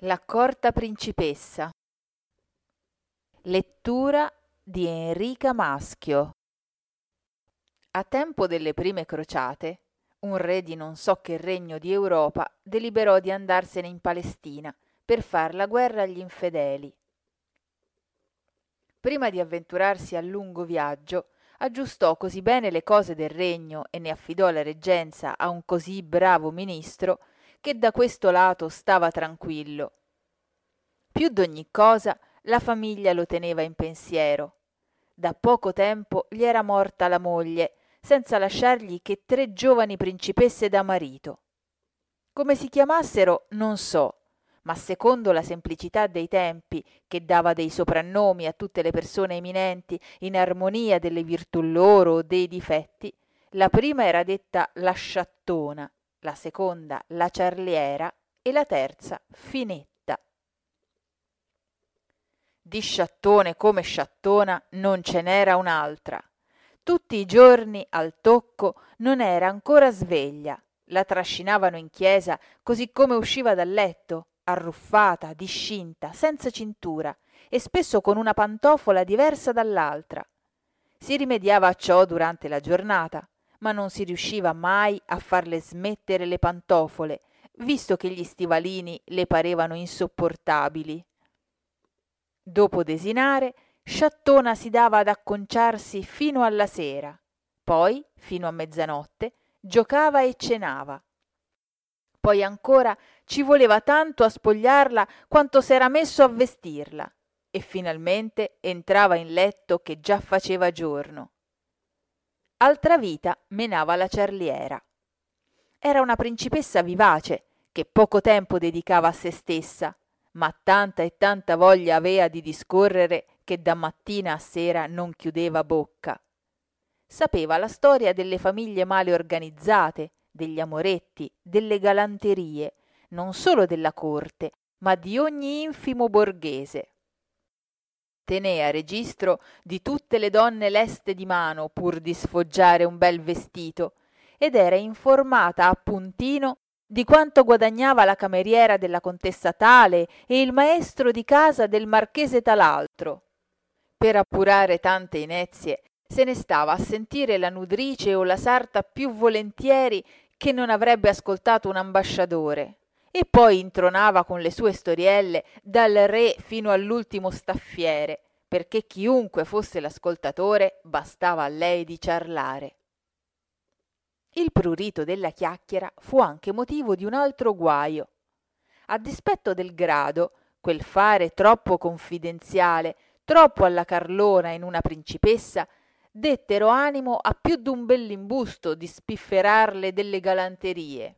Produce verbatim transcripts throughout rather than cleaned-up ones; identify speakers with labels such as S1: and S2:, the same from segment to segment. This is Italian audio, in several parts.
S1: L'accorta principessa. Lettura di Enrica Maschio. A tempo delle prime crociate, un re di non so che regno di Europa deliberò di andarsene in Palestina per far la guerra agli infedeli. Prima di avventurarsi al lungo viaggio, aggiustò così bene le cose del regno e ne affidò la reggenza a un così bravo ministro che da questo lato stava tranquillo. Più d'ogni cosa la famiglia lo teneva in pensiero. Da poco tempo gli era morta la moglie, senza lasciargli che tre giovani principesse da marito. Come si chiamassero non so, ma secondo la semplicità dei tempi, che dava dei soprannomi a tutte le persone eminenti in armonia delle virtù loro o dei difetti, la prima era detta la sciattona, la seconda la ciarliera e la terza Finetta. Di sciattone come sciattona non ce n'era un'altra. Tutti i giorni al tocco non era ancora sveglia, la trascinavano in chiesa così come usciva dal letto, arruffata, discinta, senza cintura e spesso con una pantofola diversa dall'altra. Si rimediava a ciò durante la giornata, ma non si riusciva mai a farle smettere le pantofole, visto che gli stivalini le parevano insopportabili. Dopo desinare, Sciattona si dava ad acconciarsi fino alla sera, poi, fino a mezzanotte, giocava e cenava. Poi ancora ci voleva tanto a spogliarla quanto s'era messo a vestirla, e finalmente entrava in letto che già faceva giorno. Altra vita menava la ciarliera. Era una principessa vivace, che poco tempo dedicava a se stessa, ma tanta e tanta voglia avea di discorrere che da mattina a sera non chiudeva bocca. Sapeva la storia delle famiglie male organizzate, degli amoretti, delle galanterie, non solo della corte, ma di ogni infimo borghese. Tenea registro di tutte le donne leste di mano pur di sfoggiare un bel vestito, ed era informata a puntino di quanto guadagnava la cameriera della contessa tale e il maestro di casa del marchese talaltro. Per appurare tante inezie se ne stava a sentire la nudrice o la sarta più volentieri che non avrebbe ascoltato un ambasciatore, e poi intronava con le sue storielle dal re fino all'ultimo staffiere, perché chiunque fosse l'ascoltatore bastava a lei di ciarlare. Il prurito della chiacchiera fu anche motivo di un altro guaio. A dispetto del grado, quel fare troppo confidenziale, troppo alla Carlona in una principessa, dettero animo a più d'un bell'imbusto di spifferarle delle galanterie.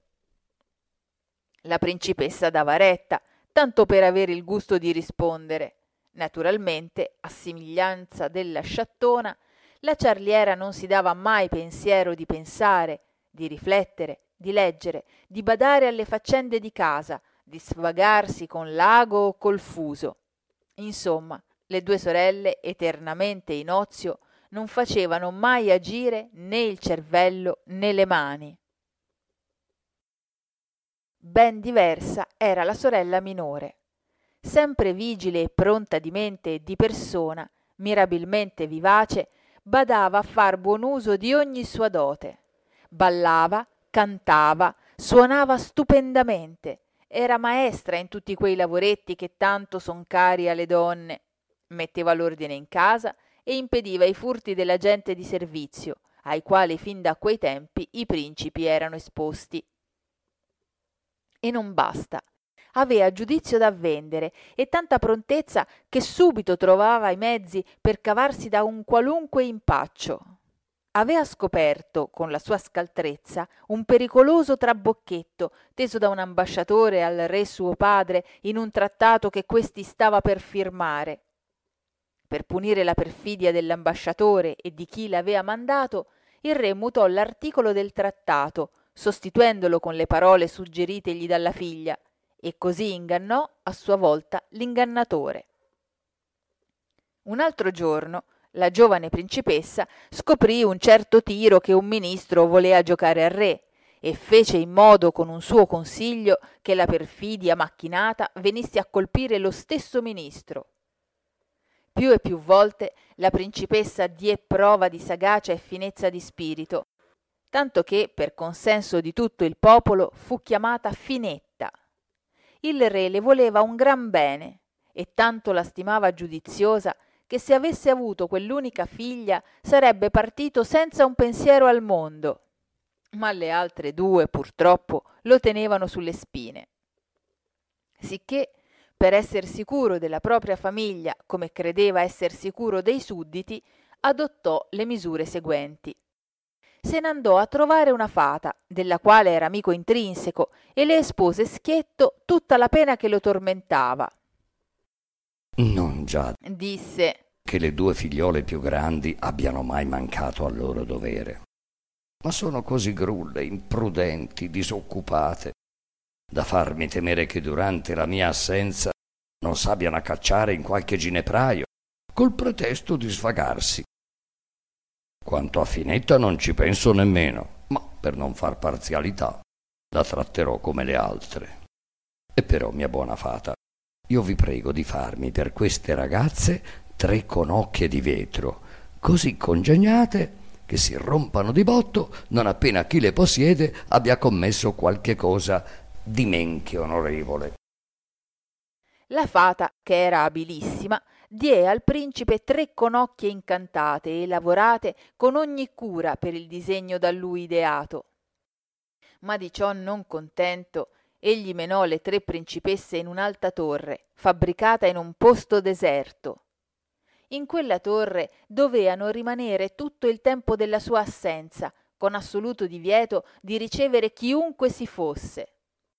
S1: La principessa dava retta, tanto per avere il gusto di rispondere. Naturalmente, a somiglianza della sciattona, la ciarliera non si dava mai pensiero di pensare, di riflettere, di leggere, di badare alle faccende di casa, di svagarsi con l'ago o col fuso. Insomma, le due sorelle, eternamente in ozio, non facevano mai agire né il cervello né le mani. Ben diversa era la sorella minore. Sempre vigile e pronta di mente e di persona, mirabilmente vivace, badava a far buon uso di ogni sua dote. Ballava, cantava, suonava stupendamente, era maestra in tutti quei lavoretti che tanto son cari alle donne, metteva l'ordine in casa e impediva i furti della gente di servizio, ai quali fin da quei tempi i principi erano esposti. E non basta. Avea giudizio da vendere e tanta prontezza che subito trovava i mezzi per cavarsi da un qualunque impaccio. Avea scoperto, con la sua scaltrezza, un pericoloso trabocchetto teso da un ambasciatore al re suo padre in un trattato che questi stava per firmare. Per punire la perfidia dell'ambasciatore e di chi l'avea mandato, il re mutò l'articolo del trattato, sostituendolo con le parole suggeritegli dalla figlia, e così ingannò a sua volta l'ingannatore. Un altro giorno la giovane principessa scoprì un certo tiro che un ministro volea giocare al re e fece in modo con un suo consiglio che la perfidia macchinata venisse a colpire lo stesso ministro. Più e più volte la principessa diè prova di sagacia e finezza di spirito, tanto che, per consenso di tutto il popolo, fu chiamata Finetta. Il re le voleva un gran bene e tanto la stimava giudiziosa che se avesse avuto quell'unica figlia sarebbe partito senza un pensiero al mondo, ma le altre due purtroppo lo tenevano sulle spine. Sicché, per esser sicuro della propria famiglia, come credeva esser sicuro dei sudditi, adottò le misure seguenti. Se n'andò a trovare una fata, della quale era amico intrinseco, e le espose schietto tutta la pena che lo tormentava.
S2: Non già,
S1: disse,
S2: che le due figliole più grandi abbiano mai mancato al loro dovere, ma sono così grulle, imprudenti, disoccupate, da farmi temere che durante la mia assenza non s'abbiano a cacciare in qualche ginepraio, col pretesto di svagarsi. Quanto a Finetta non ci penso nemmeno, ma per non far parzialità la tratterò come le altre. E però, mia buona fata, io vi prego di farmi per queste ragazze tre conocchie di vetro, così congegnate che si rompano di botto non appena chi le possiede abbia commesso qualche cosa di men che onorevole.
S1: La fata, che era abilissima, diè al principe tre conocchie incantate e lavorate con ogni cura per il disegno da lui ideato. Ma di ciò non contento, egli menò le tre principesse in un'alta torre, fabbricata in un posto deserto. In quella torre doveano rimanere tutto il tempo della sua assenza, con assoluto divieto di ricevere chiunque si fosse.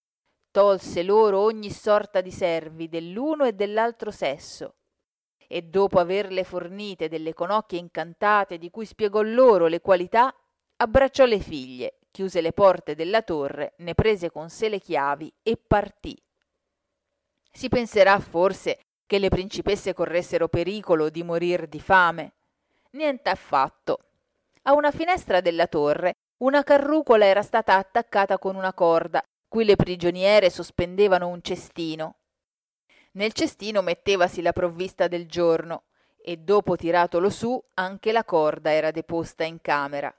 S1: Tolse loro ogni sorta di servi dell'uno e dell'altro sesso, e dopo averle fornite delle conocchie incantate di cui spiegò loro le qualità, abbracciò le figlie, chiuse le porte della torre, ne prese con sé le chiavi e partì. Si penserà forse che le principesse corressero pericolo di morir di fame. Niente affatto. A una finestra della torre una carrucola era stata attaccata con una corda, cui le prigioniere sospendevano un cestino. Nel cestino mettevasi la provvista del giorno e dopo tiratolo su anche la corda era deposta in camera.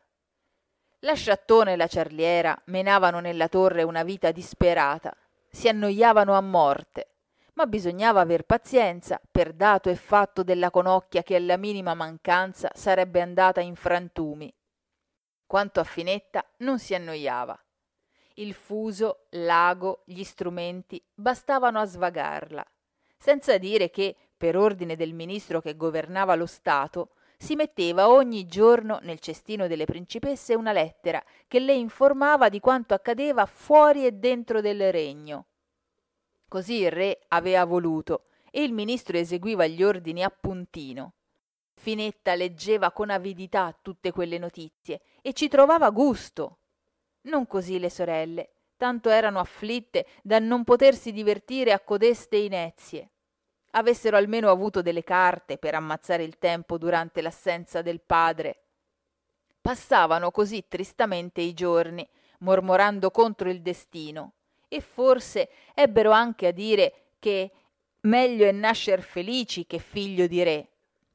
S1: La sciattona e la ciarliera menavano nella torre una vita disperata, si annoiavano a morte, ma bisognava aver pazienza per dato e fatto della conocchia che alla minima mancanza sarebbe andata in frantumi. Quanto a Finetta non si annoiava. Il fuso, l'ago, gli strumenti bastavano a svagarla, senza dire che, per ordine del ministro che governava lo Stato, si metteva ogni giorno nel cestino delle principesse una lettera che le informava di quanto accadeva fuori e dentro del regno. Così il re aveva voluto e il ministro eseguiva gli ordini a puntino. Finetta leggeva con avidità tutte quelle notizie e ci trovava gusto. Non così le sorelle, tanto erano afflitte da non potersi divertire a codeste inezie. Avessero almeno avuto delle carte per ammazzare il tempo durante l'assenza del padre. Passavano così tristamente i giorni, mormorando contro il destino, e forse ebbero anche a dire che meglio è nascer felici che figlio di re.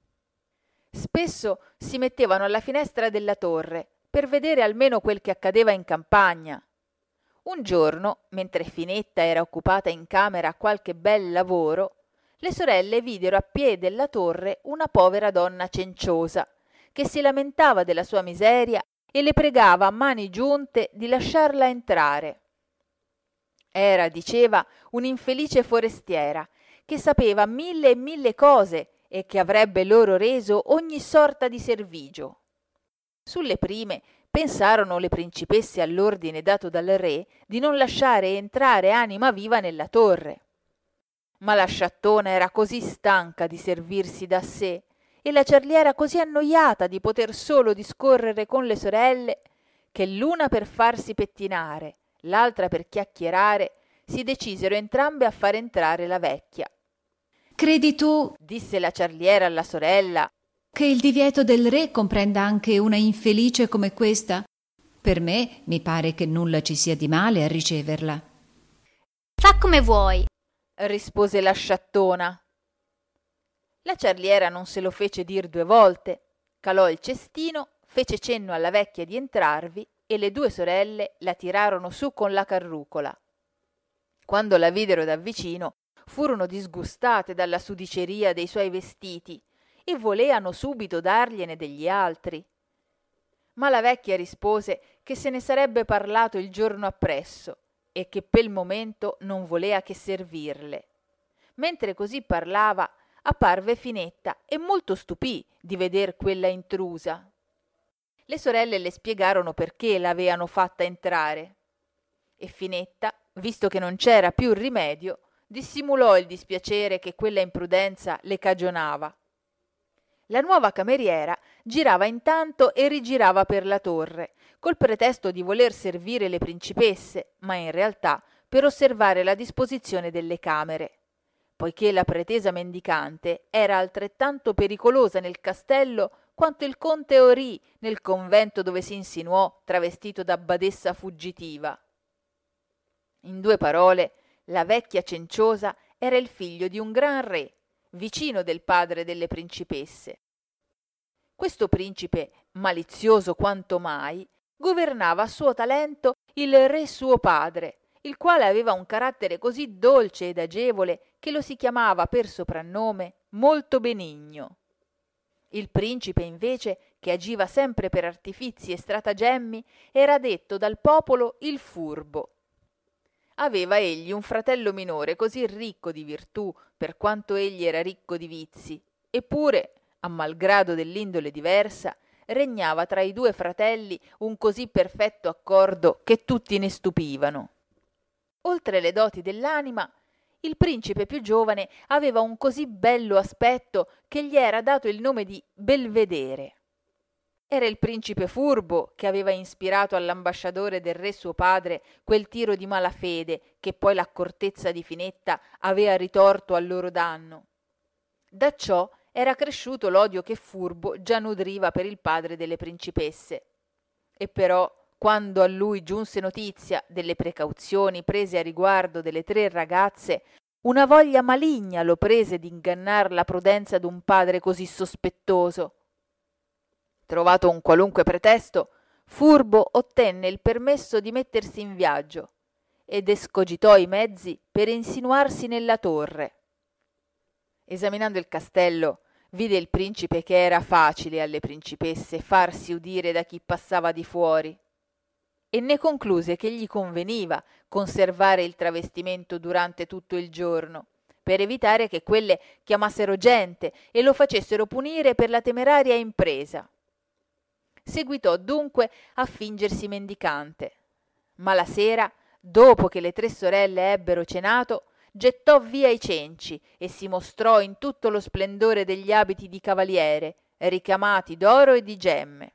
S1: Spesso si mettevano alla finestra della torre per vedere almeno quel che accadeva in campagna. Un giorno, mentre Finetta era occupata in camera a qualche bel lavoro, le sorelle videro a piè della torre una povera donna cenciosa, che si lamentava della sua miseria e le pregava a mani giunte di lasciarla entrare. Era, diceva, un'infelice forestiera, che sapeva mille e mille cose e che avrebbe loro reso ogni sorta di servigio. Sulle prime pensarono le principesse all'ordine dato dal re di non lasciare entrare anima viva nella torre. Ma la sciattona era così stanca di servirsi da sé e la ciarliera così annoiata di poter solo discorrere con le sorelle che l'una per farsi pettinare, l'altra per chiacchierare, si decisero entrambe a far entrare la vecchia.
S3: «Credi tu»,
S1: disse la ciarliera alla sorella,
S3: «che il divieto del re comprenda anche una infelice come questa? Per me mi pare che nulla ci sia di male a riceverla.
S4: Fa come vuoi,
S1: rispose la sciattona. La ciarliera non se lo fece dir due volte, calò il cestino, fece cenno alla vecchia di entrarvi e le due sorelle la tirarono su con la carrucola. Quando la videro da vicino, furono disgustate dalla sudiceria dei suoi vestiti e voleano subito dargliene degli altri. Ma la vecchia rispose che se ne sarebbe parlato il giorno appresso e che pel momento non volea che servirle. Mentre così parlava, apparve Finetta e molto stupì di veder quella intrusa. Le sorelle le spiegarono perché l'avevano fatta entrare e Finetta, visto che non c'era più rimedio, dissimulò il dispiacere che quella imprudenza le cagionava. La nuova cameriera girava intanto e rigirava per la torre, col pretesto di voler servire le principesse, ma in realtà per osservare la disposizione delle camere, poiché la pretesa mendicante era altrettanto pericolosa nel castello quanto il conte Orì nel convento dove si insinuò travestito da badessa fuggitiva. In due parole, la vecchia cenciosa era il figlio di un gran re, vicino del padre delle principesse. Questo principe, malizioso quanto mai, governava a suo talento il re suo padre, il quale aveva un carattere così dolce ed agevole che lo si chiamava per soprannome Molto Benigno. Il principe invece, che agiva sempre per artifizi e stratagemmi, era detto dal popolo il furbo. Aveva egli un fratello minore così ricco di virtù per quanto egli era ricco di vizi, eppure, a malgrado dell'indole diversa, regnava tra i due fratelli un così perfetto accordo che tutti ne stupivano. Oltre le doti dell'anima, il principe più giovane aveva un così bello aspetto che gli era dato il nome di Belvedere. Era il principe furbo che aveva ispirato all'ambasciatore del re suo padre quel tiro di malafede che poi l'accortezza di Finetta aveva ritorto al loro danno. Da ciò era cresciuto l'odio che Furbo già nudriva per il padre delle principesse. E però, quando a lui giunse notizia delle precauzioni prese a riguardo delle tre ragazze, una voglia maligna lo prese di ingannar la prudenza d'un padre così sospettoso. Trovato un qualunque pretesto, Furbo ottenne il permesso di mettersi in viaggio ed escogitò i mezzi per insinuarsi nella torre. Esaminando il castello, vide il principe che era facile alle principesse farsi udire da chi passava di fuori e ne concluse che gli conveniva conservare il travestimento durante tutto il giorno, per evitare che quelle chiamassero gente e lo facessero punire per la temeraria impresa. Seguitò dunque a fingersi mendicante, ma la sera, dopo che le tre sorelle ebbero cenato, gettò via i cenci e si mostrò in tutto lo splendore degli abiti di cavaliere, ricamati d'oro e di gemme.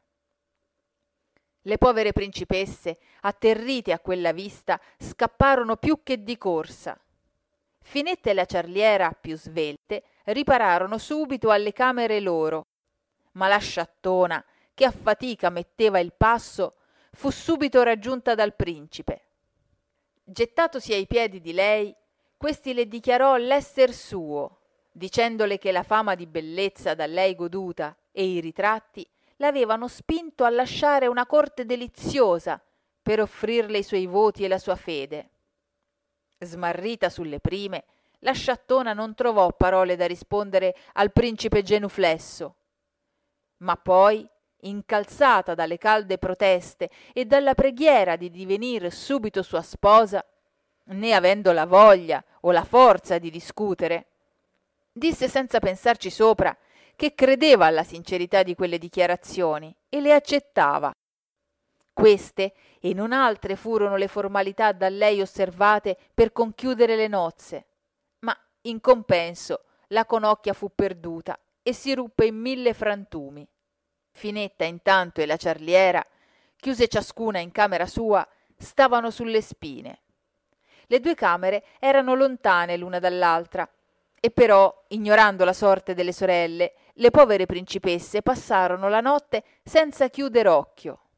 S1: Le povere principesse, atterrite a quella vista, scapparono più che di corsa. Finetta e la ciarliera, più svelte, ripararono subito alle camere loro, ma la sciattona, che a fatica metteva il passo, fu subito raggiunta dal principe. Gettatosi ai piedi di lei, questi le dichiarò l'esser suo, dicendole che la fama di bellezza da lei goduta e i ritratti l'avevano spinto a lasciare una corte deliziosa per offrirle i suoi voti e la sua fede. Smarrita sulle prime, la sciattona non trovò parole da rispondere al principe genuflesso, ma poi, incalzata dalle calde proteste e dalla preghiera di divenire subito sua sposa, né avendo la voglia o la forza di discutere, disse senza pensarci sopra che credeva alla sincerità di quelle dichiarazioni e le accettava. Queste e non altre furono le formalità da lei osservate per conchiudere le nozze, ma in compenso la conocchia fu perduta e si ruppe in mille frantumi. Finetta intanto e la ciarliera, chiuse ciascuna in camera sua, stavano sulle spine. Le due camere erano lontane l'una dall'altra, e però, ignorando la sorte delle sorelle, le povere principesse passarono la notte senza chiuder occhio.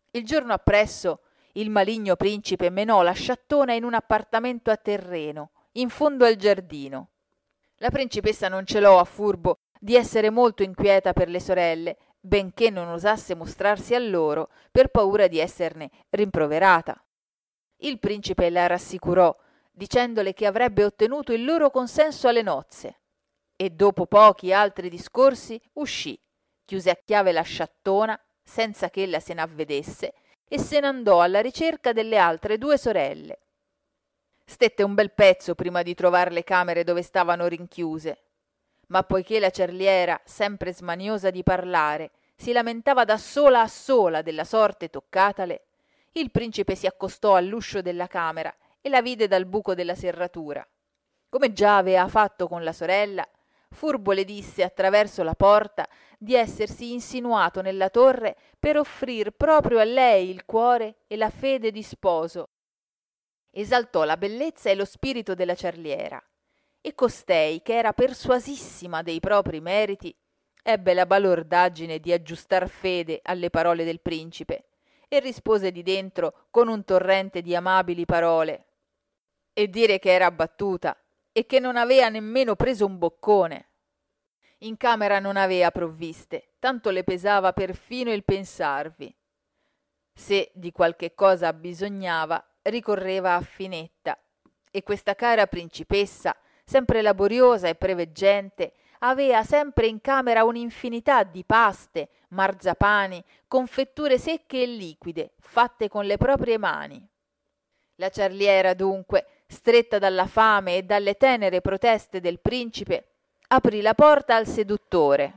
S1: Il giorno appresso il maligno principe menò la sciattona in un appartamento a terreno, in fondo al giardino. La principessa non celò a furbo di essere molto inquieta per le sorelle, benché non osasse mostrarsi a loro per paura di esserne rimproverata. Il principe la rassicurò, dicendole che avrebbe ottenuto il loro consenso alle nozze, e dopo pochi altri discorsi uscì, chiuse a chiave la sciattona senza che ella se n'avvedesse e se n'andò alla ricerca delle altre due sorelle. Stette un bel pezzo prima di trovar le camere dove stavano rinchiuse, ma poiché la cerliera, sempre smaniosa di parlare, si lamentava da sola a sola della sorte toccatale, il principe si accostò all'uscio della camera e la vide dal buco della serratura. Come già aveva fatto con la sorella, furbo le disse attraverso la porta di essersi insinuato nella torre per offrir proprio a lei il cuore e la fede di sposo. Esaltò la bellezza e lo spirito della cerliera, e costei, che era persuasissima dei propri meriti, ebbe la balordaggine di aggiustar fede alle parole del principe e rispose di dentro con un torrente di amabili parole, e dire che era abbattuta e che non avea nemmeno preso un boccone. In camera non avea provviste, tanto le pesava perfino il pensarvi. Se di qualche cosa abbisognava, ricorreva a Finetta, e questa cara principessa, sempre laboriosa e preveggente, avea sempre in camera un'infinità di paste, marzapani, confetture secche e liquide, fatte con le proprie mani. La cerliera, dunque, stretta dalla fame e dalle tenere proteste del principe, aprì la porta al seduttore,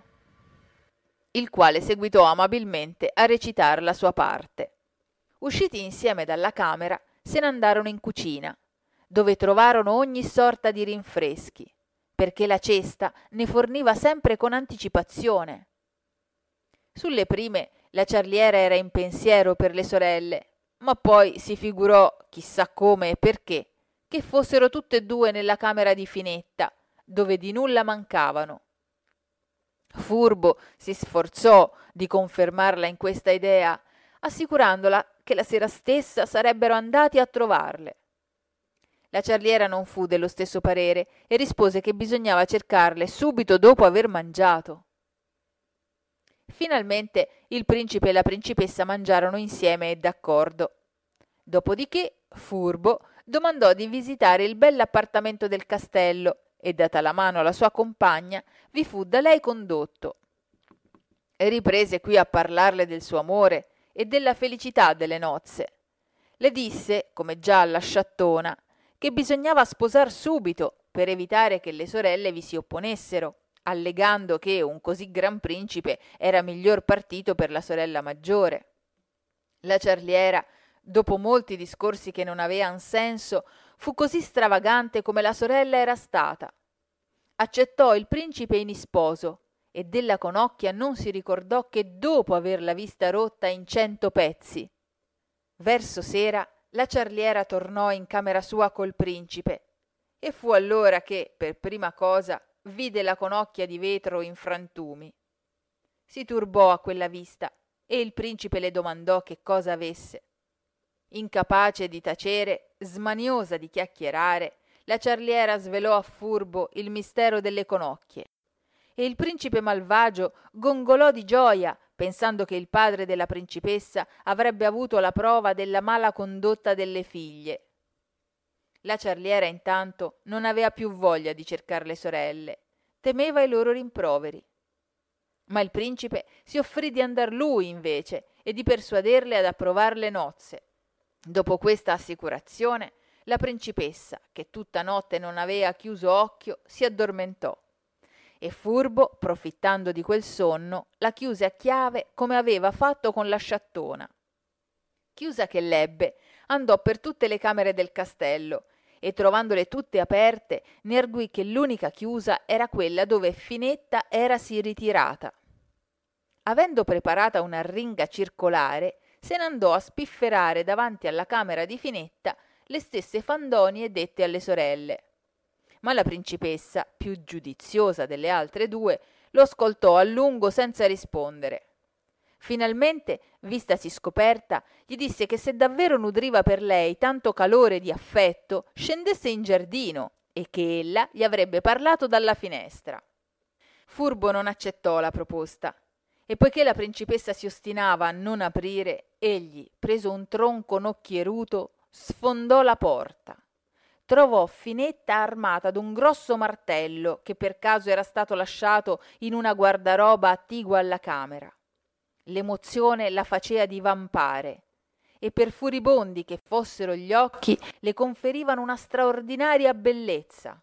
S1: il quale seguitò amabilmente a recitar la sua parte. Usciti insieme dalla camera, se n'andarono in cucina, dove trovarono ogni sorta di rinfreschi, perché la cesta ne forniva sempre con anticipazione. Sulle prime la cerliera era in pensiero per le sorelle, ma poi si figurò, chissà come e perché, che fossero tutte e due nella camera di Finetta, dove di nulla mancavano. Furbo si sforzò di confermarla in questa idea, assicurandola che la sera stessa sarebbero andati a trovarle. La cerliera non fu dello stesso parere e rispose che bisognava cercarle subito dopo aver mangiato. Finalmente il principe e la principessa mangiarono insieme e d'accordo. Dopodiché Furbo domandò di visitare il bell'appartamento del castello e, data la mano alla sua compagna, vi fu da lei condotto. E riprese qui a parlarle del suo amore e della felicità delle nozze. Le disse, come già alla sciattona, che bisognava sposar subito per evitare che le sorelle vi si opponessero, allegando che un così gran principe era miglior partito per la sorella maggiore. La cerliera, dopo molti discorsi che non avean senso, fu così stravagante come la sorella era stata. Accettò il principe in isposo e della conocchia non si ricordò che dopo averla vista rotta in cento pezzi. Verso sera la cerliera tornò in camera sua col principe e fu allora che, per prima cosa, vide la conocchia di vetro in frantumi. Si turbò a quella vista e il principe le domandò che cosa avesse. Incapace di tacere, smaniosa di chiacchierare, la cerliera svelò a Furbo il mistero delle conocchie. E il principe malvagio gongolò di gioia, pensando che il padre della principessa avrebbe avuto la prova della mala condotta delle figlie. La cerliera intanto non aveva più voglia di cercar le sorelle, temeva i loro rimproveri. Ma il principe si offrì di andar lui invece e di persuaderle ad approvar le nozze. Dopo questa assicurazione, la principessa, che tutta notte non aveva chiuso occhio, si addormentò. E Furbo, profittando di quel sonno, la chiuse a chiave come aveva fatto con la sciattona. Chiusa che l'ebbe, andò per tutte le camere del castello e, trovandole tutte aperte, ne arguì che l'unica chiusa era quella dove Finetta erasi ritirata. Avendo preparata una ringa circolare, se n'andò a spifferare davanti alla camera di Finetta le stesse fandonie dette alle sorelle. Ma la principessa, più giudiziosa delle altre due, lo ascoltò a lungo senza rispondere. Finalmente, vistasi scoperta, gli disse che se davvero nutriva per lei tanto calore di affetto, scendesse in giardino e che ella gli avrebbe parlato dalla finestra. Furbo non accettò la proposta e poiché la principessa si ostinava a non aprire, egli, preso un tronco nocchieruto, sfondò la porta. Trovò Finetta armata d'un grosso martello che per caso era stato lasciato in una guardaroba attigua alla camera. L'emozione la facea divampare e per furibondi che fossero gli occhi le conferivano una straordinaria bellezza.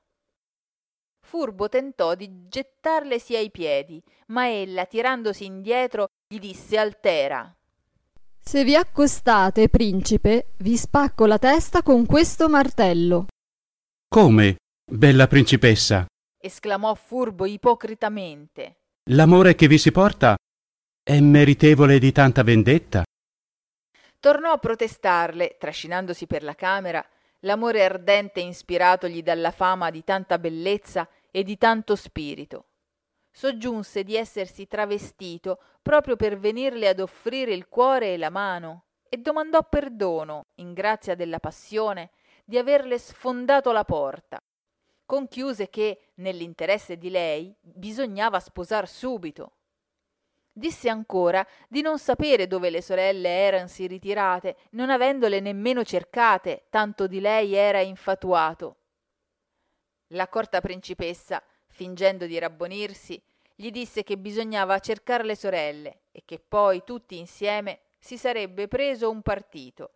S1: Furbo tentò di gettarlesi ai piedi, ma ella, tirandosi indietro, gli disse altera:
S5: «Se vi accostate, principe, vi spacco la testa con questo martello».
S6: «Come, bella principessa?»
S1: esclamò Furbo ipocritamente.
S6: «L'amore che vi si porta è meritevole di tanta vendetta?»
S1: Tornò a protestarle, trascinandosi per la camera, l'amore ardente ispiratogli dalla fama di tanta bellezza e di tanto spirito. Soggiunse di essersi travestito proprio per venirle ad offrire il cuore e la mano e domandò perdono, in grazia della passione, di averle sfondato la porta. Conchiuse che, nell'interesse di lei, bisognava sposar subito. Disse ancora di non sapere dove le sorelle eransi ritirate, non avendole nemmeno cercate, tanto di lei era infatuato. L'accorta principessa, fingendo di rabbonirsi, gli disse che bisognava cercar le sorelle e che poi tutti insieme si sarebbe preso un partito.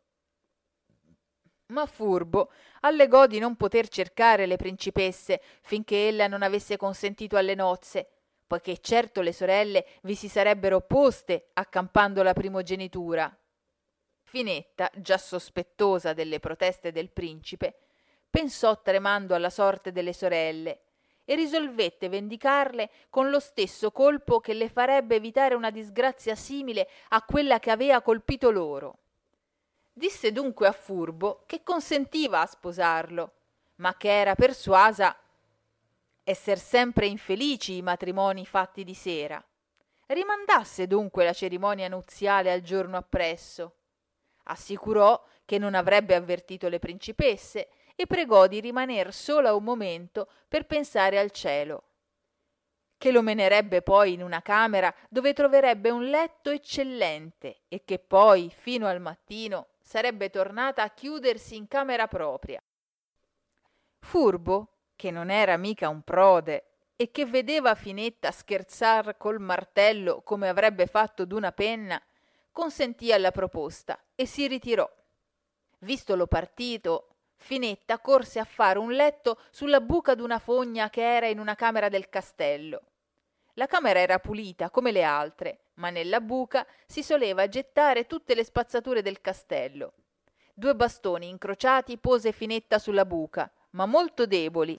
S1: Ma Furbo allegò di non poter cercare le principesse finché ella non avesse consentito alle nozze, poiché certo le sorelle vi si sarebbero opposte accampando la primogenitura. Finetta, già sospettosa delle proteste del principe, pensò tremando alla sorte delle sorelle e risolvette vendicarle con lo stesso colpo che le farebbe evitare una disgrazia simile a quella che avea colpito loro. Disse dunque a Furbo che consentiva a sposarlo, ma che era persuasa esser sempre infelici i matrimoni fatti di sera. Rimandasse dunque la cerimonia nuziale al giorno appresso. Assicurò che non avrebbe avvertito le principesse e pregò di rimaner sola un momento per pensare al cielo, che lo menerebbe poi in una camera dove troverebbe un letto eccellente e che poi, fino al mattino, sarebbe tornata a chiudersi in camera propria. Furbo, che non era mica un prode e che vedeva Finetta scherzar col martello come avrebbe fatto d'una penna, consentì alla proposta e si ritirò. Vistolo partito, Finetta corse a fare un letto sulla buca d'una fogna che era in una camera del castello. La camera era pulita come le altre, ma nella buca si soleva gettare tutte le spazzature del castello. Due bastoni incrociati pose Finetta sulla buca, ma molto deboli.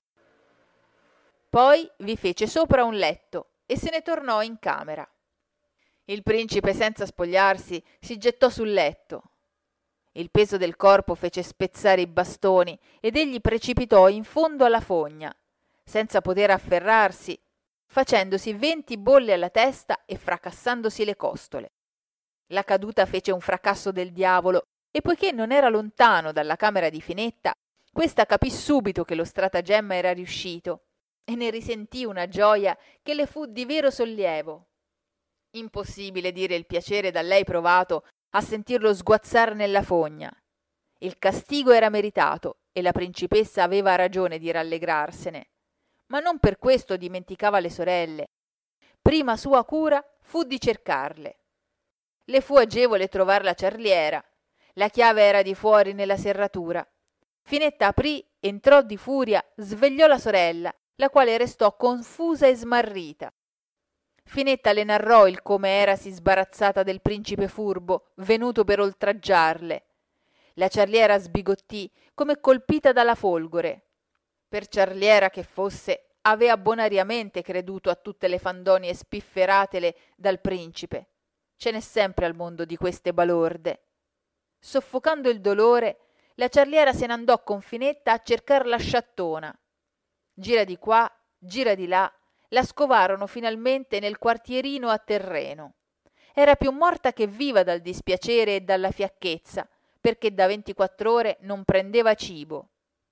S1: Poi vi fece sopra un letto e se ne tornò in camera. Il principe, senza spogliarsi, si gettò sul letto. Il peso del corpo fece spezzare i bastoni ed egli precipitò in fondo alla fogna, senza poter afferrarsi, facendosi venti bolle alla testa e fracassandosi le costole. La caduta fece un fracasso del diavolo e poiché non era lontano dalla camera di Finetta, questa capì subito che lo stratagemma era riuscito e ne risentì una gioia che le fu di vero sollievo. Impossibile dire il piacere da lei provato a sentirlo sguazzar nella fogna. Il castigo era meritato e la principessa aveva ragione di rallegrarsene, ma non per questo dimenticava le sorelle. Prima sua cura fu di cercarle. Le fu agevole trovar la ciarliera. La chiave era di fuori nella serratura. Finetta aprì, entrò di furia, svegliò la sorella, la quale restò confusa e smarrita. Finetta le narrò il come erasi sbarazzata del principe Furbo, venuto per oltraggiarle. La ciarliera sbigottì, come colpita dalla folgore. Per ciarliera che fosse, avea bonariamente creduto a tutte le fandonie spifferatele dal principe. Ce n'è sempre al mondo di queste balorde. Soffocando il dolore, la ciarliera se n'andò con Finetta a cercar la sciattona. Gira di qua, gira di là, la scovarono finalmente nel quartierino a terreno. era più morta che viva dal dispiacere e dalla fiacchezza, perché da ventiquattro ore non prendeva cibo.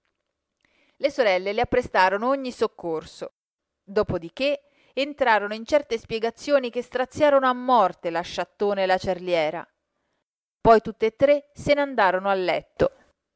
S1: Le sorelle le apprestarono ogni soccorso. Dopodiché entrarono in certe spiegazioni che straziarono a morte la sciattona e la cerliera. Poi tutte e tre se ne andarono a letto.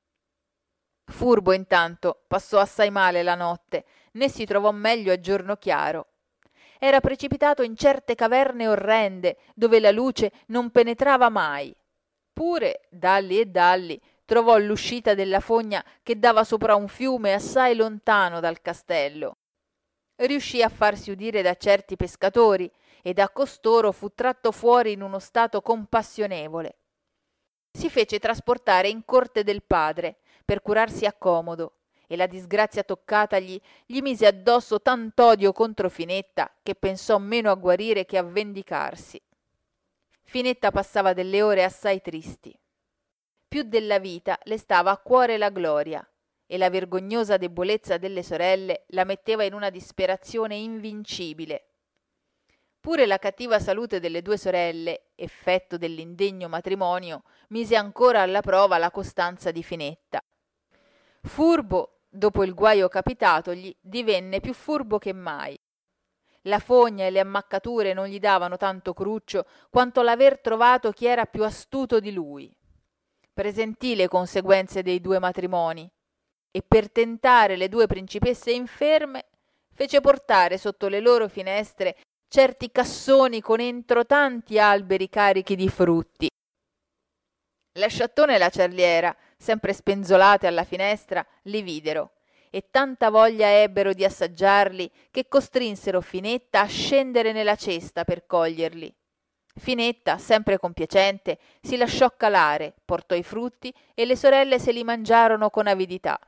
S1: Furbo intanto passò assai male la notte, né si trovò meglio a giorno chiaro. Era precipitato in certe caverne orrende dove la luce non penetrava mai. Pure, dalli e dalli, trovò l'uscita della fogna che dava sopra un fiume assai lontano dal castello. Riuscì a farsi udire da certi pescatori e da costoro fu tratto fuori in uno stato compassionevole. Si fece trasportare in corte del padre per curarsi a comodo, e la disgrazia toccatagli gli mise addosso tant'odio contro Finetta che pensò meno a guarire che a vendicarsi. Finetta passava delle ore assai tristi. Più della vita le stava a cuore la gloria, e la vergognosa debolezza delle sorelle la metteva in una disperazione invincibile. Pure la cattiva salute delle due sorelle, effetto dell'indegno matrimonio, mise ancora alla prova la costanza di Finetta. Furbo, dopo il guaio capitatogli, divenne più furbo che mai. La fogna e le ammaccature non gli davano tanto cruccio quanto l'aver trovato chi era più astuto di lui. Presentì le conseguenze dei due matrimoni e per tentare le due principesse inferme fece portare sotto le loro finestre certi cassoni con entro tanti alberi carichi di frutti. La sciattona e la cerliera, sempre spenzolate alla finestra, li videro e tanta voglia ebbero di assaggiarli che costrinsero Finetta a scendere nella cesta per coglierli. Finetta, sempre compiacente, si lasciò calare, portò i frutti e le sorelle se li mangiarono con avidità.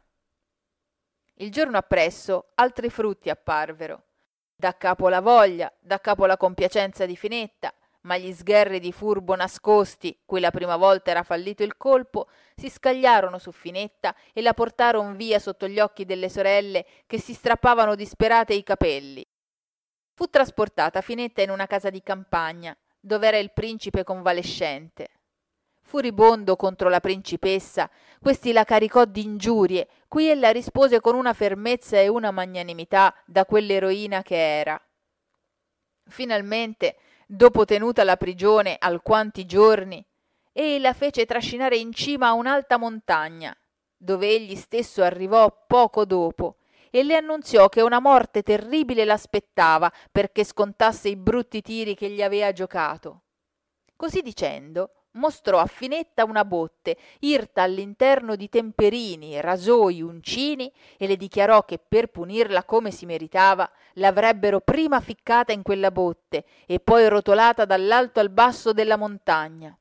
S1: Il giorno appresso altri frutti apparvero. Da capo la voglia, da capo la compiacenza di Finetta, ma gli sgherri di Furbo nascosti, cui la prima volta era fallito il colpo, si scagliarono su Finetta e la portarono via sotto gli occhi delle sorelle che si strappavano disperate i capelli. Fu trasportata Finetta in una casa di campagna, dove era il principe convalescente. Furibondo contro la principessa, questi la caricò di ingiurie, cui ella rispose con una fermezza e una magnanimità da quell'eroina che era. Finalmente, dopo tenuta la prigione alquanti giorni, ei la fece trascinare in cima a un'alta montagna, dove egli stesso arrivò poco dopo, e le annunziò che una morte terribile l'aspettava perché scontasse i brutti tiri che gli avea giocato. Così dicendo, mostrò a Finetta una botte irta all'interno di temperini, rasoi, uncini e le dichiarò che per punirla come si meritava l'avrebbero prima ficcata in quella botte e poi rotolata dall'alto al basso della montagna.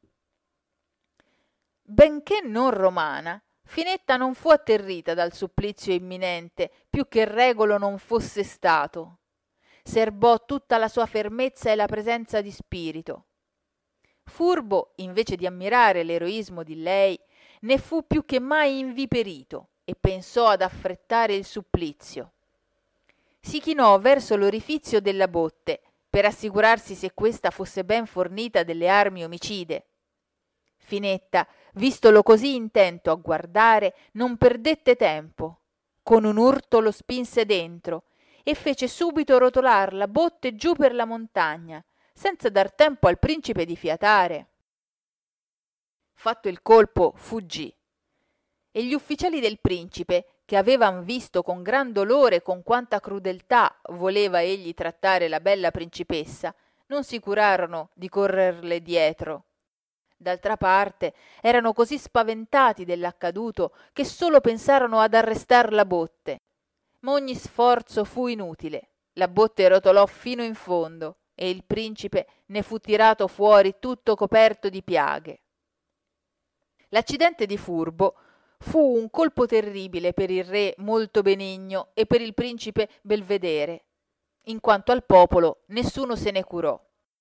S1: Benché non romana, Finetta non fu atterrita dal supplizio imminente più che Regolo non fosse stato. Serbò tutta la sua fermezza e la presenza di spirito. Furbo, invece di ammirare l'eroismo di lei, ne fu più che mai inviperito e pensò ad affrettare il supplizio. Si chinò verso l'orifizio della botte per assicurarsi se questa fosse ben fornita delle armi omicide. Finetta, vistolo così intento a guardare, non perdette tempo. Con un urto lo spinse dentro e fece subito rotolar la botte giù per la montagna, senza dar tempo al principe di fiatare. Fatto il colpo, fuggì. E gli ufficiali del principe, che avevan visto con gran dolore con quanta crudeltà voleva egli trattare la bella principessa, non si curarono di correrle dietro. D'altra parte erano così spaventati dell'accaduto che solo pensarono ad arrestar la botte. Ma ogni sforzo fu inutile. La botte rotolò fino in fondo e il principe ne fu tirato fuori tutto coperto di piaghe. L'accidente di Furbo fu un colpo terribile per il re molto benigno e per il principe Belvedere, in quanto al popolo nessuno se ne curò.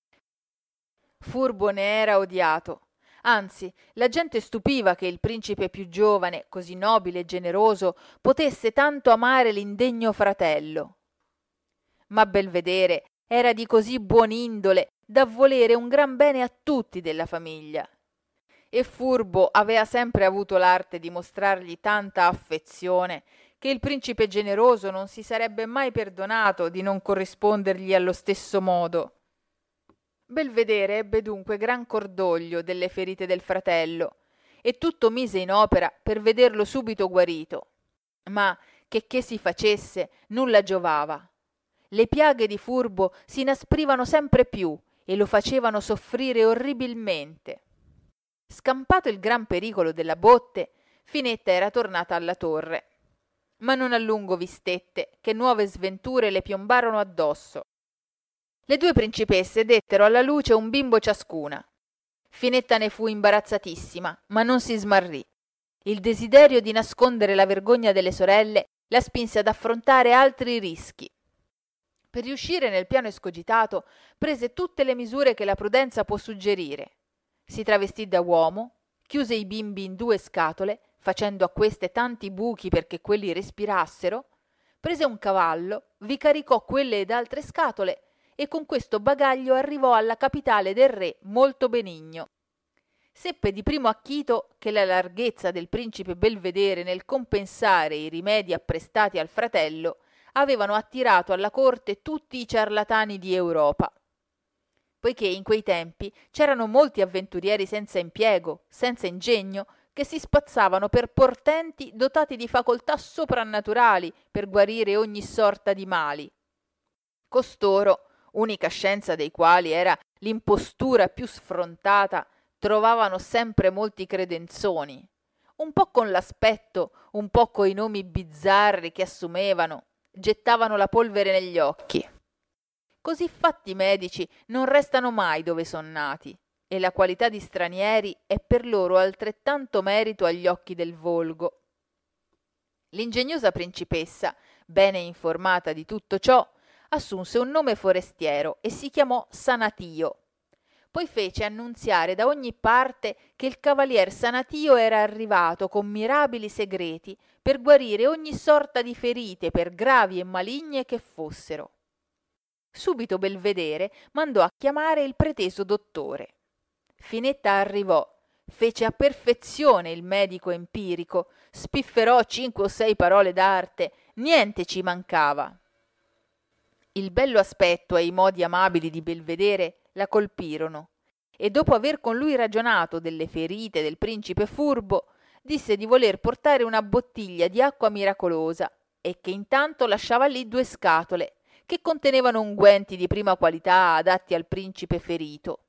S1: Furbo ne era odiato. Anzi, la gente stupiva che il principe più giovane, così nobile e generoso, potesse tanto amare l'indegno fratello. Ma Belvedere, Era di così buon'indole da volere un gran bene a tutti della famiglia. E Furbo aveva sempre avuto l'arte di mostrargli tanta affezione che il principe generoso non si sarebbe mai perdonato di non corrispondergli allo stesso modo. Belvedere ebbe dunque gran cordoglio delle ferite del fratello e tutto mise in opera per vederlo subito guarito. Ma che che si facesse, nulla giovava. Le piaghe di Furbo si inasprivano sempre più e lo facevano soffrire orribilmente. Scampato il gran pericolo della botte, Finetta era tornata alla torre. Ma non a lungo vi stette, che nuove sventure le piombarono addosso. Le due principesse dettero alla luce un bimbo ciascuna. Finetta ne fu imbarazzatissima, ma non si smarrì. Il desiderio di nascondere la vergogna delle sorelle la spinse ad affrontare altri rischi. Per riuscire nel piano escogitato, prese tutte le misure che la prudenza può suggerire. Si travestì da uomo, chiuse i bimbi in due scatole, facendo a queste tanti buchi perché quelli respirassero, prese un cavallo, vi caricò quelle ed altre scatole e con questo bagaglio arrivò alla capitale del re molto benigno. Seppe di primo acchito che la larghezza del principe Belvedere nel compensare i rimedi apprestati al fratello avevano attirato alla corte tutti i ciarlatani di Europa. Poiché in quei tempi c'erano molti avventurieri senza impiego, senza ingegno, che si spazzavano per portenti dotati di facoltà soprannaturali per guarire ogni sorta di mali. Costoro, unica scienza dei quali era l'impostura più sfrontata, trovavano sempre molti credenzoni, un po' con l'aspetto, un po' coi nomi bizzarri che assumevano, gettavano la polvere negli occhi. Così fatti medici non restano mai dove son nati, e la qualità di stranieri è per loro altrettanto merito agli occhi del volgo. L'ingegnosa principessa, bene informata di tutto ciò, assunse un nome forestiero e si chiamò Sanatio. Poi fece annunziare da ogni parte che il cavalier Sanatio era arrivato con mirabili segreti per guarire ogni sorta di ferite, per gravi e maligne che fossero. Subito Belvedere mandò a chiamare il preteso dottore. Finetta arrivò, fece a perfezione il medico empirico, spifferò cinque o sei parole d'arte, niente ci mancava. Il bello aspetto e i modi amabili di Belvedere la colpirono, e dopo aver con lui ragionato delle ferite del principe Furbo, disse di voler portare una bottiglia di acqua miracolosa e che intanto lasciava lì due scatole che contenevano unguenti di prima qualità adatti al principe ferito.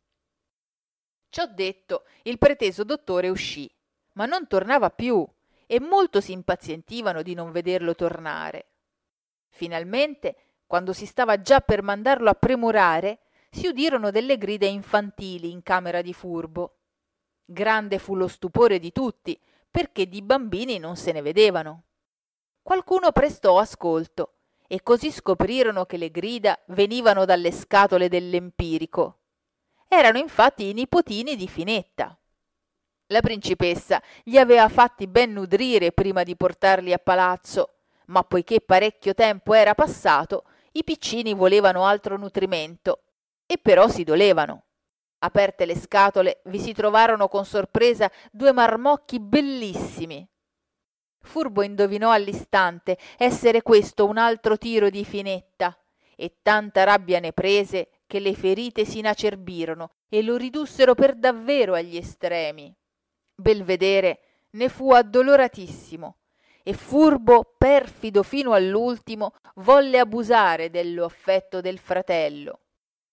S1: Ciò detto, il preteso dottore uscì, ma non tornava più, e molto si impazientivano di non vederlo tornare. Finalmente, quando si stava già per mandarlo a premurare, si udirono delle grida infantili in camera di Furbo. Grande fu lo stupore di tutti, perché di bambini non se ne vedevano. Qualcuno prestò ascolto, e così scoprirono che le grida venivano dalle scatole dell'empirico. Erano infatti i nipotini di Finetta. La principessa li aveva fatti ben nudrire prima di portarli a palazzo, ma poiché parecchio tempo era passato, i piccini volevano altro nutrimento, e però si dolevano. Aperte le scatole, vi si trovarono con sorpresa due marmocchi bellissimi. Furbo indovinò all'istante essere questo un altro tiro di Finetta, e tanta rabbia ne prese che le ferite si inacerbirono e lo ridussero per davvero agli estremi. Belvedere ne fu addoloratissimo, e Furbo, perfido fino all'ultimo, volle abusare dello affetto del fratello.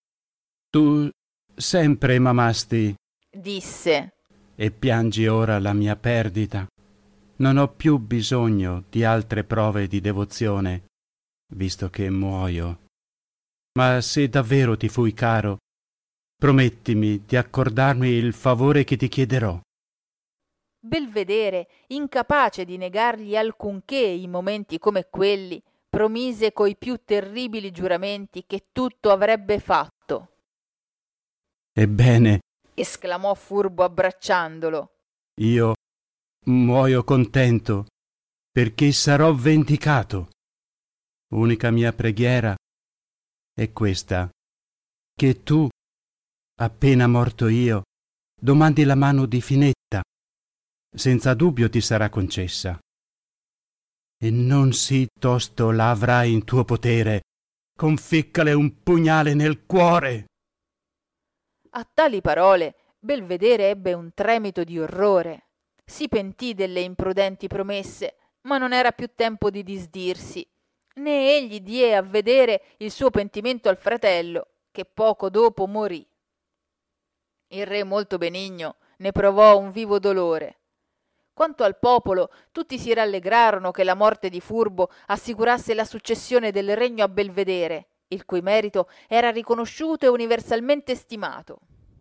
S6: Tu sempre m'amasti,
S1: disse,
S6: e piangi ora la mia perdita. Non ho più bisogno di altre prove di devozione, visto che muoio. Ma se davvero ti fui caro, promettimi di accordarmi il favore che ti chiederò.
S1: Belvedere, incapace di negargli alcunché in momenti come quelli, promise coi più terribili giuramenti che tutto avrebbe fatto.
S6: Ebbene,
S1: esclamò Furbo abbracciandolo,
S6: io muoio contento, perché sarò vendicato. Unica mia preghiera è questa, che tu, appena morto io, domandi la mano di Finetta, senza dubbio ti sarà concessa. E non sì tosto la avrai in tuo potere, conficcale un pugnale nel cuore.
S1: A tali parole Belvedere ebbe un tremito di orrore. Si pentì delle imprudenti promesse, ma non era più tempo di disdirsi, né egli die a vedere il suo pentimento al fratello, che poco dopo morì. Il re molto benigno ne provò un vivo dolore. Quanto al popolo, tutti si rallegrarono che la morte di Furbo assicurasse la successione del regno a Belvedere, il cui merito era riconosciuto e universalmente stimato.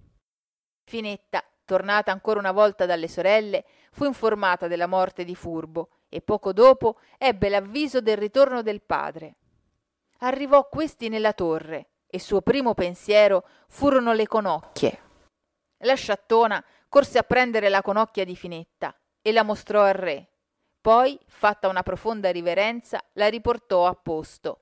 S1: Finetta, tornata ancora una volta dalle sorelle, fu informata della morte di Furbo e poco dopo ebbe l'avviso del ritorno del padre. Arrivò questi nella torre e suo primo pensiero furono le conocchie. La sciattona corse a prendere la conocchia di Finetta e la mostrò al re. Poi, fatta una profonda riverenza, la riportò a posto.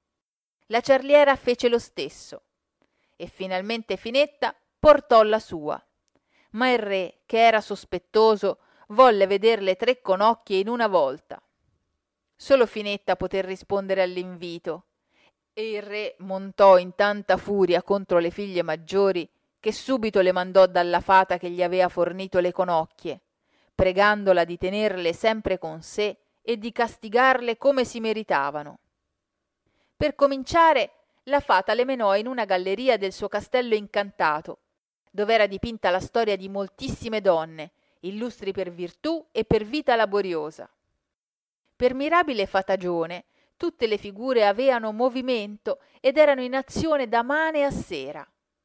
S1: La ciarliera fece lo stesso e finalmente Finetta portò la sua. Ma il re, che era sospettoso, volle veder le tre conocchie in una volta. Solo Finetta poté rispondere all'invito e il re montò in tanta furia contro le figlie maggiori che subito le mandò dalla fata che gli aveva fornito le conocchie, pregandola di tenerle sempre con sé e di castigarle come si meritavano. Per cominciare, la fata le menò in una galleria del suo castello incantato, dove era dipinta la storia di moltissime donne, illustri per virtù e per vita laboriosa. Per mirabile fatagione, tutte le figure aveano movimento ed erano in azione da mane a sera.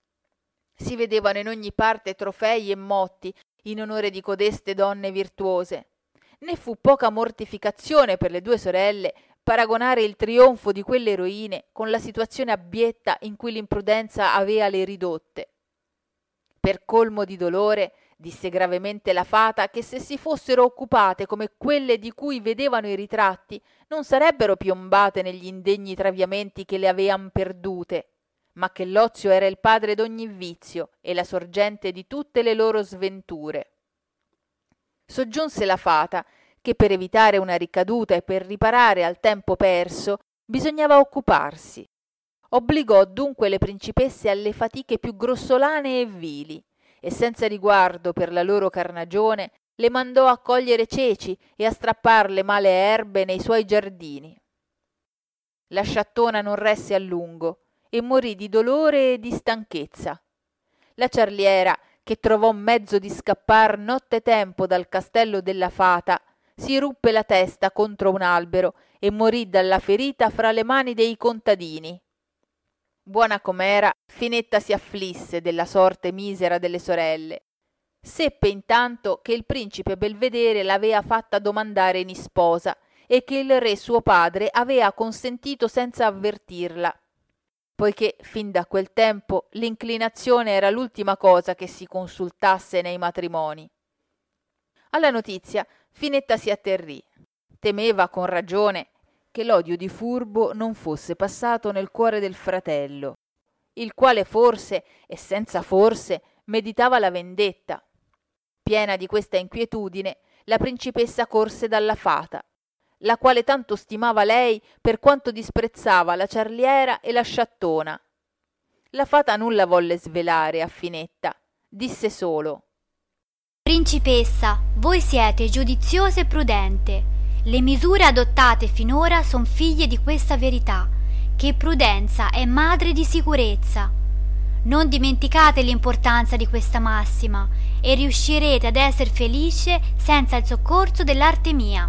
S1: Si vedevano in ogni parte trofei e motti in onore di codeste donne virtuose. Ne fu poca mortificazione per le due sorelle paragonare il trionfo di quelle eroine con la situazione abbietta in cui l'imprudenza avea le ridotte. Per colmo di dolore, disse gravemente la fata che se si fossero occupate come quelle di cui vedevano i ritratti, non sarebbero piombate negli indegni traviamenti che le avean perdute, ma che l'ozio era il padre d'ogni vizio e la sorgente di tutte le loro sventure. Soggiunse la fata che per evitare una ricaduta e per riparare al tempo perso bisognava occuparsi. Obbligò dunque le principesse alle fatiche più grossolane e vili, e senza riguardo per la loro carnagione le mandò a cogliere ceci e a strappar le male erbe nei suoi giardini. La sciattona non resse a lungo e morì di dolore e di stanchezza. La ciarliera, che trovò mezzo di scappar nottetempo dal castello della fata, si ruppe la testa contro un albero e morì dalla ferita fra le mani dei contadini. Buona com'era, Finetta si afflisse della sorte misera delle sorelle. Seppe intanto che il principe Belvedere l'avea fatta domandare in isposa e che il re suo padre avea consentito senza avvertirla, poiché fin da quel tempo l'inclinazione era l'ultima cosa che si consultasse nei matrimoni. Alla notizia Finetta si atterrì. Temeva con ragione che l'odio di Furbo non fosse passato nel cuore del fratello, il quale forse, e senza forse, meditava la vendetta. Piena di questa inquietudine, la principessa corse dalla fata, la quale tanto stimava lei per quanto disprezzava la ciarliera e la sciattona. La fata nulla volle svelare a Finetta, disse solo:
S4: Principessa, voi siete giudiziosa e prudente. Le misure adottate finora son figlie di questa verità, che prudenza è madre di sicurezza. Non dimenticate l'importanza di questa massima e riuscirete ad essere felice senza il soccorso dell'arte mia.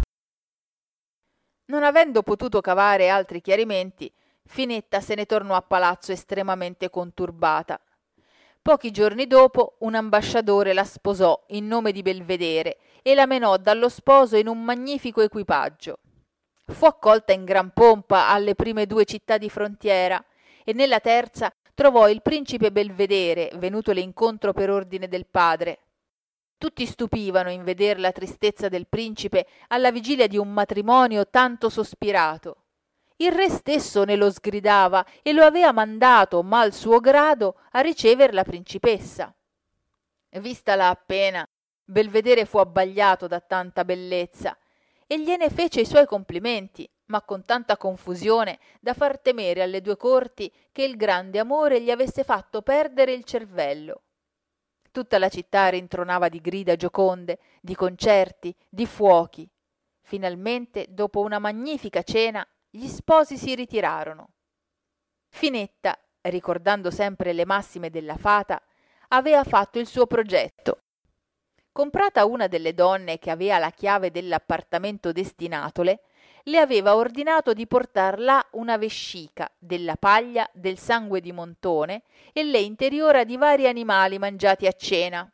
S1: Non avendo potuto cavare altri chiarimenti, Finetta se ne tornò a palazzo estremamente conturbata. Pochi giorni dopo un ambasciatore la sposò in nome di Belvedere e la menò dallo sposo in un magnifico equipaggio. Fu accolta in gran pompa alle prime due città di frontiera e nella terza trovò il principe Belvedere venutole incontro per ordine del padre. Tutti stupivano in veder la tristezza del principe alla vigilia di un matrimonio tanto sospirato. Il re stesso ne lo sgridava e lo aveva mandato, mal suo grado, a ricever la principessa. Vistala appena, Belvedere fu abbagliato da tanta bellezza e gliene fece i suoi complimenti, ma con tanta confusione da far temere alle due corti che il grande amore gli avesse fatto perdere il cervello. Tutta la città rintronava di grida gioconde, di concerti, di fuochi. Finalmente, dopo una magnifica cena, gli sposi si ritirarono. Finetta, ricordando sempre le massime della fata, aveva fatto il suo progetto. Comprata una delle donne che aveva la chiave dell'appartamento destinatole, le aveva ordinato di portar là una vescica della paglia del sangue di Montone e le interiora di vari animali mangiati a cena.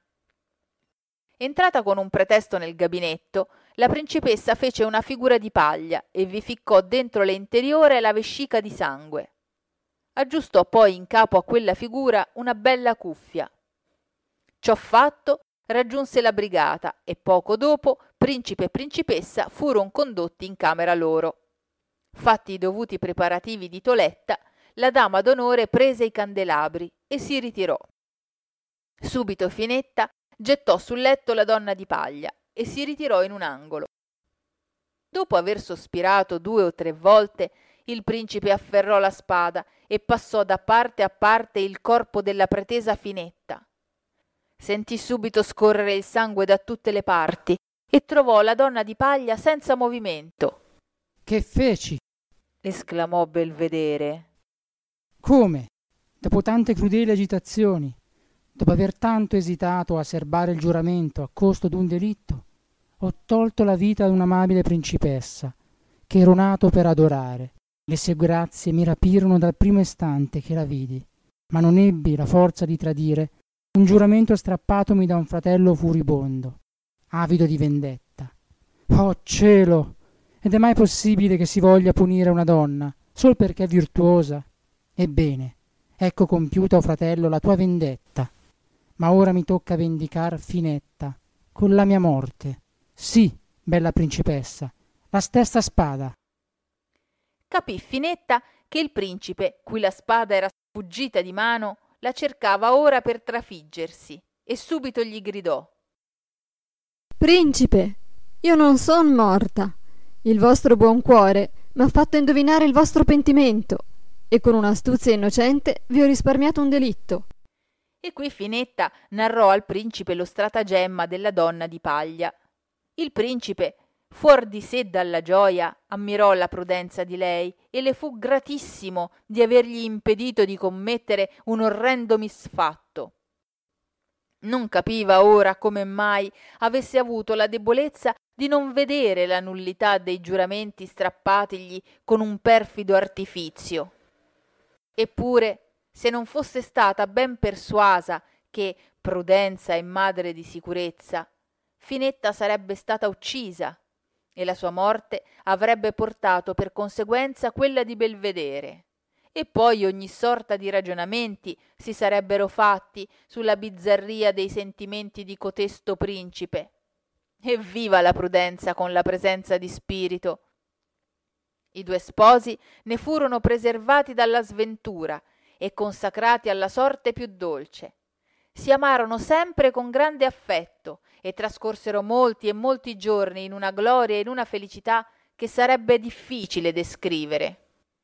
S1: Entrata con un pretesto nel gabinetto, la principessa fece una figura di paglia e vi ficcò dentro le interiore la vescica di sangue. Aggiustò poi in capo a quella figura una bella cuffia. Ciò fatto, raggiunse la brigata e poco dopo principe e principessa furono condotti in camera loro. Fatti i dovuti preparativi di toletta, la dama d'onore prese i candelabri e si ritirò. Subito Finetta gettò sul letto la donna di paglia e si ritirò in un angolo. Dopo aver sospirato due o tre volte, il principe afferrò la spada e passò da parte a parte il corpo della pretesa Finetta. Sentì subito scorrere il sangue da tutte le parti e trovò la donna di paglia senza movimento.
S7: «Che feci?»
S1: esclamò Belvedere.
S7: «Come? Dopo tante crudeli agitazioni, dopo aver tanto esitato a serbare il giuramento a costo d'un delitto, ho tolto la vita ad un'amabile principessa, che ero nato per adorare. Le sue grazie mi rapirono dal primo istante che la vidi, ma non ebbi la forza di tradire un giuramento strappatomi da un fratello furibondo, avido di vendetta. Oh cielo! Ed è mai possibile che si voglia punire una donna sol perché è virtuosa? Ebbene, ecco compiuta, o fratello, la tua vendetta. Ma ora mi tocca vendicar Finetta con la mia morte. Sì, bella principessa, la stessa spada».
S1: Capì Finetta che il principe, cui la spada era sfuggita di mano, la cercava ora per trafiggersi e subito gli gridò:
S5: «Principe, io non son morta. Il vostro buon cuore m'ha fatto indovinare il vostro pentimento e con un'astuzia innocente vi ho risparmiato un delitto».
S1: E qui Finetta narrò al principe lo stratagemma della donna di paglia. Il principe, fuor di sé dalla gioia, ammirò la prudenza di lei e le fu gratissimo di avergli impedito di commettere un orrendo misfatto. Non capiva ora come mai avesse avuto la debolezza di non vedere la nullità dei giuramenti strappatigli con un perfido artifizio. Eppure, se non fosse stata ben persuasa che prudenza è madre di sicurezza, Finetta sarebbe stata uccisa e la sua morte avrebbe portato per conseguenza quella di Belvedere. E poi ogni sorta di ragionamenti si sarebbero fatti sulla bizzarria dei sentimenti di cotesto principe. Evviva la prudenza con la presenza di spirito! I due sposi ne furono preservati dalla sventura e consacrati alla sorte più dolce. Si amarono sempre con grande affetto e trascorsero molti e molti giorni in una gloria e in una felicità che sarebbe difficile descrivere.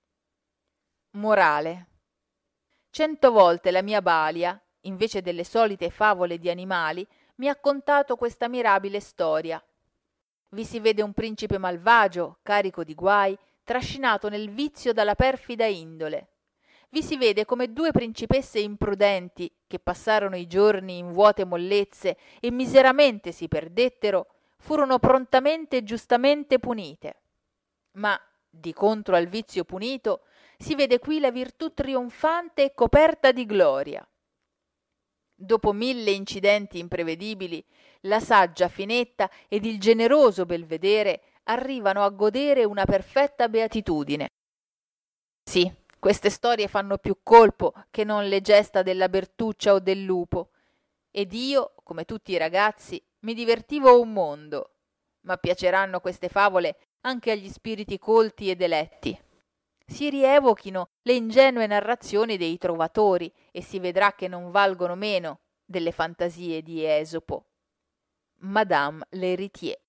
S1: Morale. Cento volte la mia Balia, invece delle solite favole di animali, mi ha contato questa mirabile storia. Vi si vede un principe malvagio, carico di guai, trascinato nel vizio dalla perfida indole. Vi si vede come due principesse imprudenti, che passarono i giorni in vuote mollezze e miseramente si perdettero, furono prontamente e giustamente punite. Ma, di contro al vizio punito, si vede qui la virtù trionfante e coperta di gloria. Dopo mille incidenti imprevedibili, la saggia Finetta ed il generoso Belvedere arrivano a godere una perfetta beatitudine. Sì, queste storie fanno più colpo che non le gesta della Bertuccia o del lupo, ed io, come tutti i ragazzi, mi divertivo un mondo, ma piaceranno queste favole anche agli spiriti colti ed eletti. si rievochino le ingenue narrazioni dei trovatori e si vedrà che non valgono meno delle fantasie di Esopo. Madame L'Héritier.